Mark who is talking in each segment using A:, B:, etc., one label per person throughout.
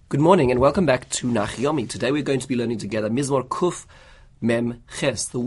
A: Good morning and welcome back to Nachyomi. Today we're going to be learning together Mizmor Kuf Mem Ches, the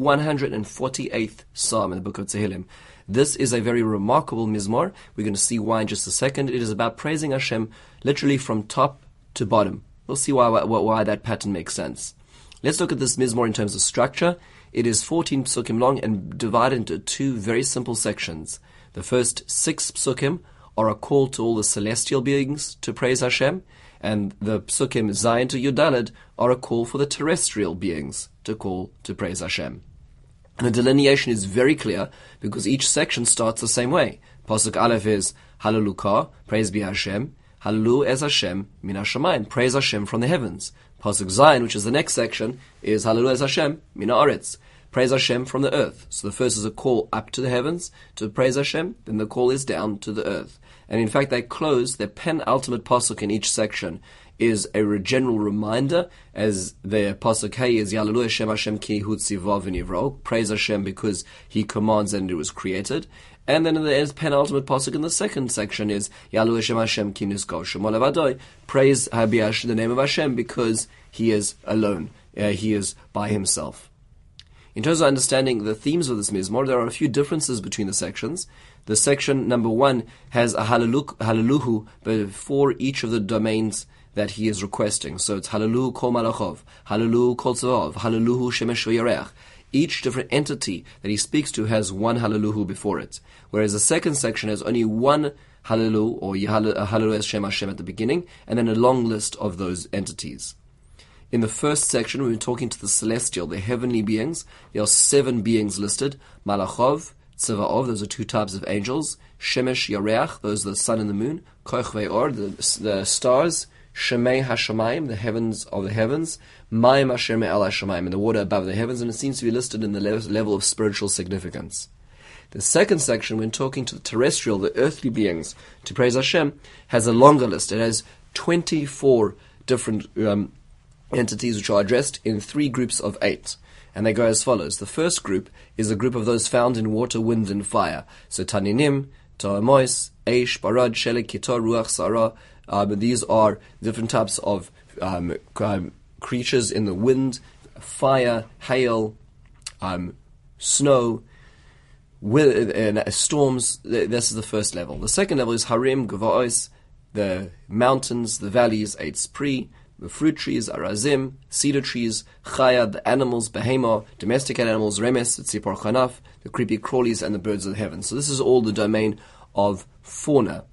A: 148th Psalm in the book of Tehillim. This is a very remarkable Mizmor. We're going to see why in just a second. It is about praising Hashem literally from top to bottom. We'll see why that pattern makes sense. Let's look at this Mizmor in terms of structure. It is 14 psukim long and divided into two very simple sections. The first 6 psukim are a call to all the celestial beings to praise Hashem, and the psukim Zayin to Yudalad are a call for the terrestrial beings to praise Hashem. And the delineation is very clear because each section starts the same way. Pasuk Aleph is Hallelujah, praise be Hashem. Hallelu es Hashem min hashamayim, praise Hashem from the heavens. Pasuk Zayin, which is the next section, is Hallelu es Hashem min haaretz, praise Hashem from the earth. So the first is a call up to the heavens to praise Hashem, then the call is down to the earth. And in fact, they close, their penultimate pasuk in each section is a general reminder, as the pasuk Hey is Yalalu Hashem ki hu tziva v'nivro, praise Hashem because He commands and it was created. And then the penultimate pasuk in the second section is Yalalu Hashem ki niskor shemo levadoi, praise the name of Hashem because He is alone, He is by Himself. In terms of understanding the themes of this Mizmor, there are a few differences between the sections. The section number 1 has a Hallelu before each of the domains that he is requesting. So it's Hallelu kol malachov, Hallelu kol tzavav, Hallelu shemesh v'yarech. Each different entity that he speaks to has one Hallelu before it. Whereas the second section has only one Hallelu, or Hallelu es Shem Hashem at the beginning, and then a long list of those entities. In the first section, we've been talking to the celestial, the heavenly beings. There are 7 beings listed. Malachov, Tzavaov, those are 2 types of angels. Shemesh Yareach, those are the sun and the moon. Koch ve'or, the stars. Shemei Hashamayim, the heavens of the heavens. Mayim Asher Me'al Hashamayim, and the water above the heavens. And it seems to be listed in the level of spiritual significance. The second section, when talking to the terrestrial, the earthly beings, to praise Hashem, has a longer list. It has 24 different entities which are addressed in 3 groups of 8. And they go as follows. The first group is a group of those found in water, wind, and fire. So Taninim, Ta'amois, Eish, Barad, Shelek, Kitor, Ruach, Sarah. These are different types of creatures in the wind, fire, hail, snow, storms. This is the first level. The second level is Harim, Gavaos, the mountains, the valleys, Eitz Pri, the fruit trees, arazim, cedar trees, chaya, the animals, behema, domesticated animals, remes, tzipor chanaf, the creepy crawlies, and the birds of the heavens. So this is all the domain of fauna.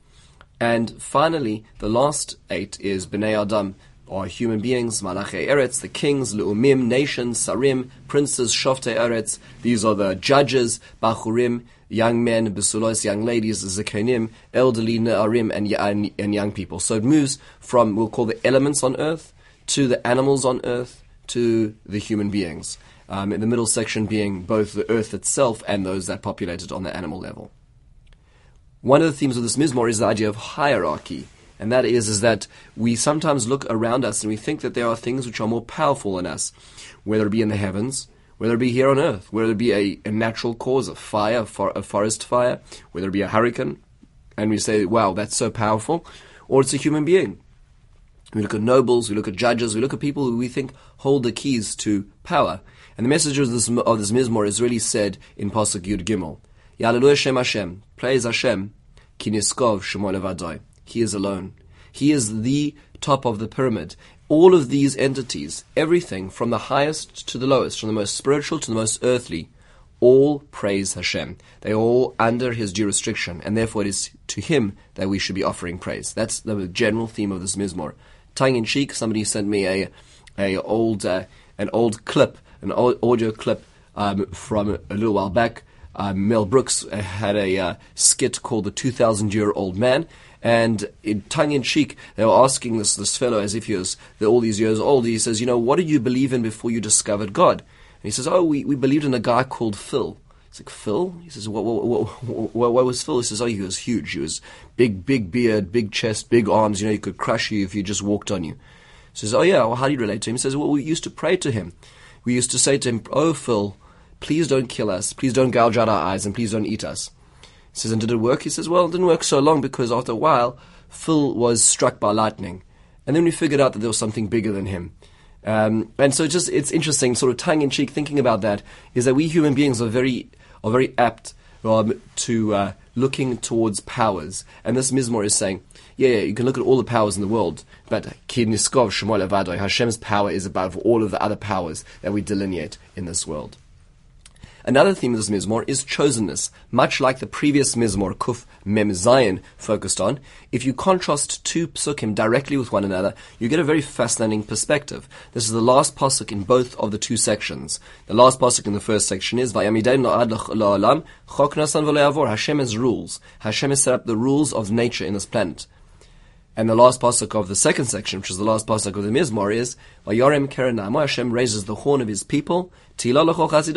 A: And finally, the last 8 is bnei adam, or human beings, malachei eretz, the kings, leumim, nations, sarim, princes, shoftei eretz. These are the judges, bachurim, young men, besulos, young ladies, zekenim, elderly, ne'arim, and young people. So it moves from, we'll call the elements on earth, to the animals on earth, to the human beings. In the middle section being both the earth itself and those that populate it on the animal level. One of the themes of this Mizmor is the idea of hierarchy. And that is that we sometimes look around us and we think that there are things which are more powerful than us, whether it be in the heavens, whether it be here on earth, whether it be a natural cause, a fire, a forest fire, whether it be a hurricane, and we say, wow, that's so powerful, or it's a human being. We look at nobles, we look at judges, we look at people who we think hold the keys to power. And the message of this Mizmor is really said in Pasuk Yud Gimel. Yalalu Hashem Hashem, praise Hashem, ki niskov shemo levadoi. He is alone. He is the top of the pyramid. All of these entities, everything from the highest to the lowest, from the most spiritual to the most earthly, all praise Hashem. They are all under His jurisdiction, and therefore it is to Him that we should be offering praise. That's the general theme of this Mizmor. Tongue in cheek, somebody sent me an old clip, an audio clip from a little while back. Mel Brooks had a skit called The 2,000-Year-Old Man. And in tongue-in-cheek, they were asking this fellow, as if he was all these years old, he says, what did you believe in before you discovered God? And he says, we believed in a guy called Phil. It's like, Phil? He says, what was Phil? He says, he was huge. He was big beard, big chest, big arms. He could crush you if he just walked on you. He says, how do you relate to him? He says, we used to pray to him. We used to say to him, Phil, please don't kill us. Please don't gouge out our eyes, and please don't eat us. He says, and did it work? He says, well, it didn't work so long because after a while, Phil was struck by lightning. and then we figured out that there was something bigger than him. And so it's interesting, sort of tongue-in-cheek thinking about that, is that we human beings are very apt to looking towards powers. And this Mizmor is saying, you can look at all the powers in the world, but Hashem's power is above all of the other powers that we delineate in this world. Another theme of this Mizmor is chosenness. Much like the previous Mizmor, Kuf Mem Zayin, focused on, if you contrast two psukim directly with one another, you get a very fascinating perspective. This is the last pasuk in both of the two sections. The last pasuk in the first section is, Vayamidain la'ad la'olam, chok nasan v'lo yavor. Hashem has rules. Hashem has set up the rules of nature in this planet. And the last pasuk of the second section, which is the last pasuk of the Mizmor, is Vayorem Kerenamo. Hashem raises the horn of His people. Because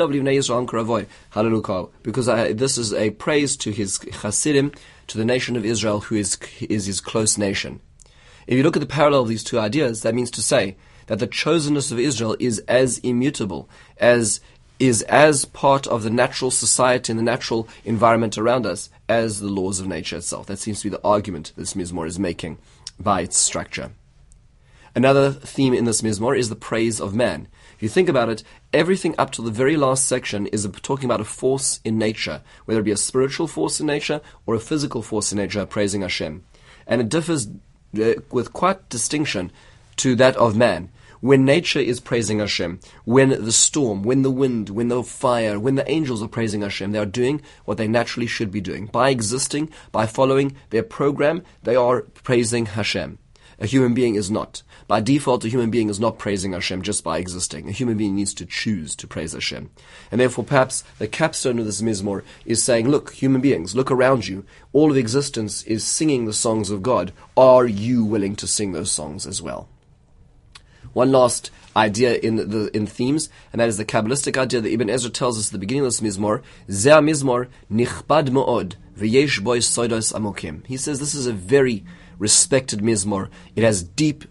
A: this is a praise to His Chasidim, to the nation of Israel, who is His close nation. If you look at the parallel of these two ideas, that means to say that the chosenness of Israel is as immutable, is as part of the natural society and the natural environment around us as the laws of nature itself. That seems to be the argument this Mizmor is making by its structure. Another theme in this Mizmor is the praise of man. If you think about it, everything up to the very last section is talking about a force in nature, whether it be a spiritual force in nature or a physical force in nature, praising Hashem. And it differs with quite distinction to that of man. When nature is praising Hashem, when the storm, when the wind, when the fire, when the angels are praising Hashem, they are doing what they naturally should be doing. By existing, by following their program, they are praising Hashem. A human being is not. By default, a human being is not praising Hashem just by existing. A human being needs to choose to praise Hashem. And therefore, perhaps the capstone of this Mizmor is saying, look, human beings, look around you. All of existence is singing the songs of God. Are you willing to sing those songs as well? One last idea in themes, and that is the Kabbalistic idea that Ibn Ezra tells us at the beginning of this Mizmor, Zeh Mizmor nichbad mo'od v'yesh boi sodos amokim. He says this is a very respected Mizmor. It has deep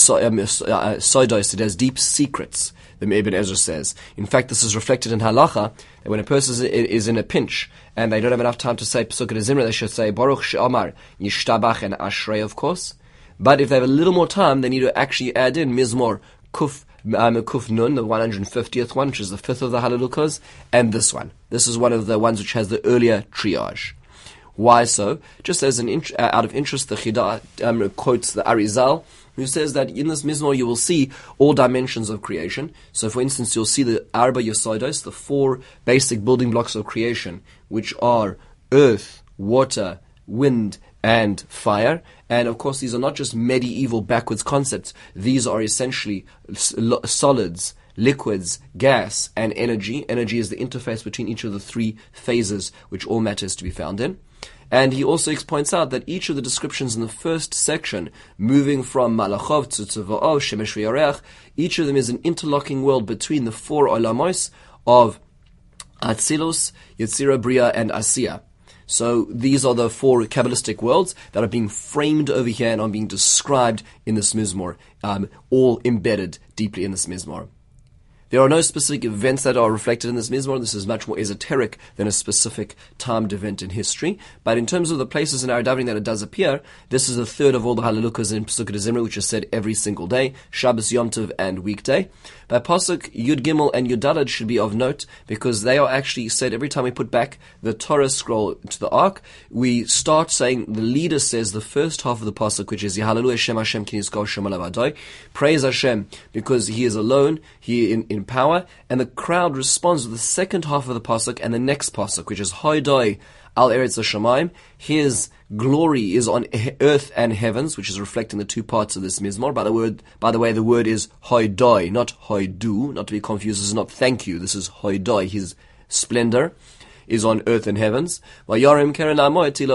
A: sodos, it has deep secrets, the Ibn Ezra says. In fact, this is reflected in halacha, that when a person is in a pinch, and they don't have enough time to say Pesukei Zimra, they should say Baruch She'amar Yishtabach and Ashrei, of course. But if they have a little more time, they need to actually add in Mizmor Kuf Nun, the 150th one, which is the fifth of the Halalukas, and this one. This is one of the ones which has the earlier triage. Why so? Just as out of interest, the Chidah quotes the Arizal, who says that in this Mizmor you will see all dimensions of creation. So, for instance, you'll see the Arba Yosodos, the four basic building blocks of creation, which are earth, water, wind, and fire. And of course, these are not just medieval backwards concepts. These are essentially solids, liquids, gas, and energy. Energy is the interface between each of the three phases which all matter is to be found in. And he also points out that each of the descriptions in the first section, moving from Malachov to Tzva'o, Shemesh v'Yareach, each of them is an interlocking world between the four olamos of Atzilus, Yetzirah, Bria, and Asiya. So these are the four Kabbalistic worlds that are being framed over here and are being described in this Mizmor, all embedded deeply in this Mizmor. There are no specific events that are reflected in this Mizmor. This is much more esoteric than a specific timed event in history. But in terms of the places in our davening that it does appear, this is the third of all the Halalukas in Pesukei Zimra, which is said every single day, Shabbos, Yom Tov, and weekday. But Pasuk Yud Gimel and Yud Daled should be of note because they are actually said every time we put back the Torah scroll to the Ark. We start saying, the leader says the first half of the Pasuk, which is Yehalalu Hashem Hashem Ki Nizkor Shem Alav Adai. Praise Hashem because He is alone, He in power, and the crowd responds with the second half of the Pasuk and the next Pasuk, which is Hoidoi Al Eretz HaShamayim. His glory is on earth and heavens, which is reflecting the two parts of this Mizmor. By the way, the word is Hoidoi, not Hoidu, not to be confused. This is not thank you. This is Hoidoi. His splendor is on earth and heavens. And then we end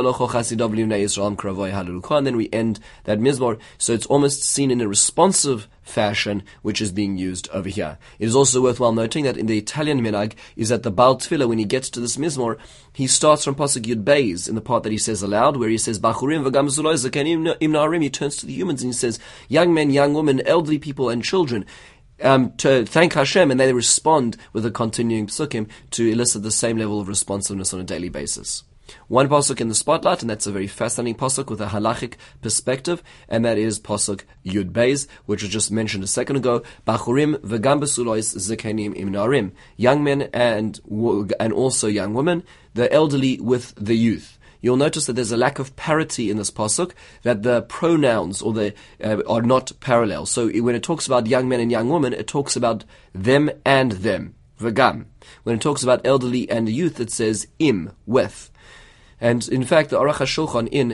A: that Mizmor. So it's almost seen in a responsive fashion, which is being used over here. It is also worthwhile noting that in the Italian minhag is that the Baal Tefillah, when he gets to this Mizmor, he starts from Pasuk Yud Beis, in the part that he says aloud, where he says, Bachurim v'gam zuloi zakenim im na'arim, he turns to the humans and he says, young men, young women, elderly people, and children, to thank Hashem, and they respond with a continuing psukim to elicit the same level of responsiveness on a daily basis. One pasuk in the spotlight, and that's a very fascinating pasuk with a halachic perspective, and that is pasuk Yud Beis, which was just mentioned a second ago. Bachurim v'gam besulois zekenim im narim, young men and also young women, the elderly with the youth. You'll notice that there's a lack of parity in this pasuk, that the pronouns are not parallel. So when it talks about young men and young women, it talks about them and them, v'gam. When it talks about elderly and youth, it says im, with. And in fact, the Aruch HaShulchan in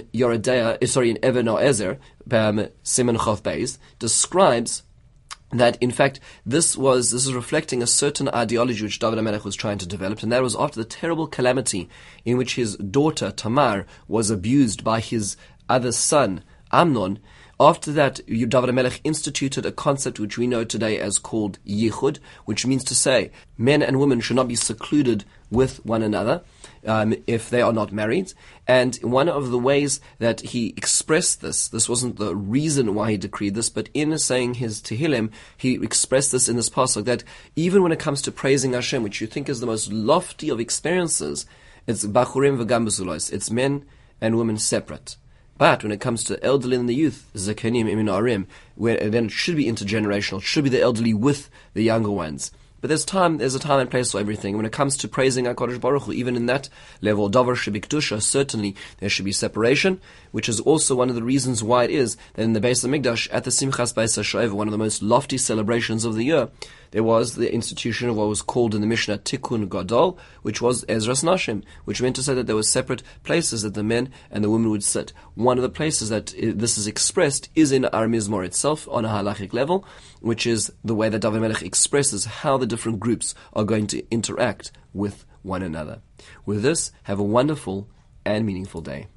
A: in Even HaEzer, Siman Chof Beis, describes that in fact this is reflecting a certain ideology which David HaMelech was trying to develop, and that was after the terrible calamity in which his daughter Tamar was abused by his other son Amnon. After that, David HaMelech instituted a concept which we know today as called Yichud, which means to say men and women should not be secluded with one another if they are not married. And one of the ways that he expressed this wasn't the reason why he decreed this, but in saying his Tehillim, he expressed this in this pasuk, that even when it comes to praising Hashem, which you think is the most lofty of experiences, it's Bachurim v'gam besulois, it's men and women separate. But when it comes to elderly and the youth, Zekenim im narim, then it should be intergenerational, it should be the elderly with the younger ones. But there's a time and place for everything. When it comes to praising HaKadosh Baruch Hu, even in that level, Davar Shebikdusha, certainly there should be separation, which is also one of the reasons why it is that in the Beis HaMikdash, at the Simchas Beis HaShoeva, one of the most lofty celebrations of the year, there was the institution of what was called in the Mishnah Tikkun Gadol, which was Ezras Nashim, which meant to say that there were separate places that the men and the women would sit. One of the places that this is expressed is in Ar Mizmor itself, on a halachic level, which is the way that David Melech expresses how the different groups are going to interact with one another. With this, have a wonderful and meaningful day.